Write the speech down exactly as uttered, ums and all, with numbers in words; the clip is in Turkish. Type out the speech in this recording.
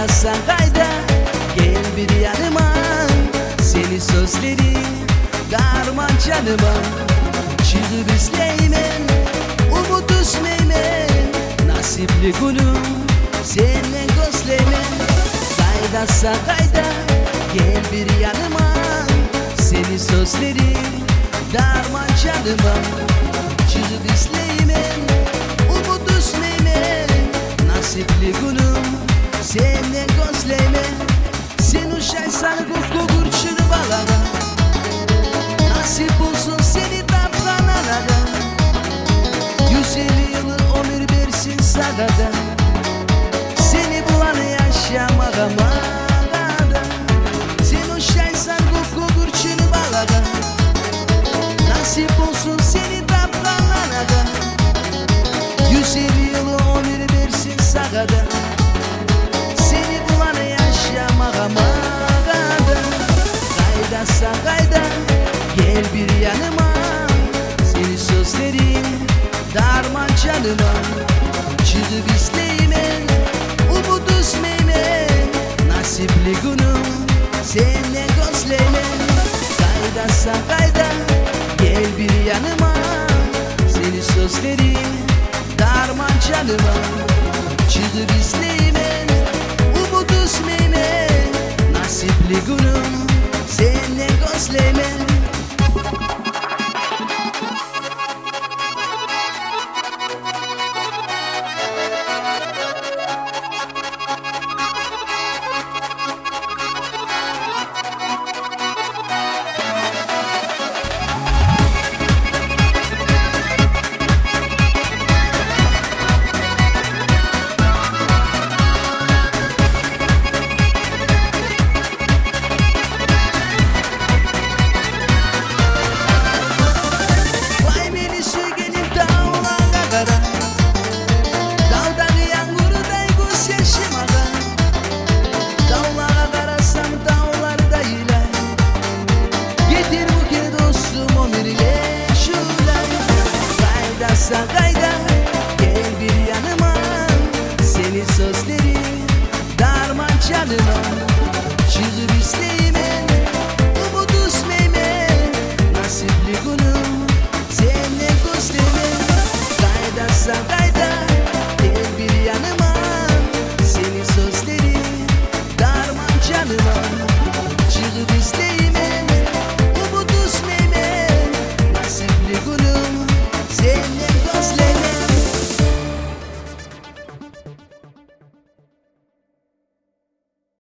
Kaydasan kayda gel bir yanıma, seni sözleri darman canıma. Çıkıp izleymen, umut üzmeymen, nasipli günüm senden gözleymen. Kaydasan kayda gel bir yanıma, seni sözleri darman canıma. Çıkıp izleymen, umut üzmeymen, nasipli günüm senden gözleymen. Sen uşaysan kutlu kurşunu balana, nasip olsun seni taplanana. Yüz elli yılı ömür versin sana da, seni bulanı yaşamağa mağada. Sen uşaysan kutlu kurşunu balana, nasip olsun seni taplanana. Yüz elli yılı ömür versin sana da, seni bulanı yaşamağa mağada. Kaydasan kayda gel bir yanıma, seni sözlerin darman canıma. Çıkıp izleymen, umut üzmeymen, nasipli günüm senden gözleymen. Kaydasan kayda gel bir yanıma, seni sözlerin darman canıma. Çıkıp izleymen, umut üzmeymen, nasipli günüm senden gözleymen.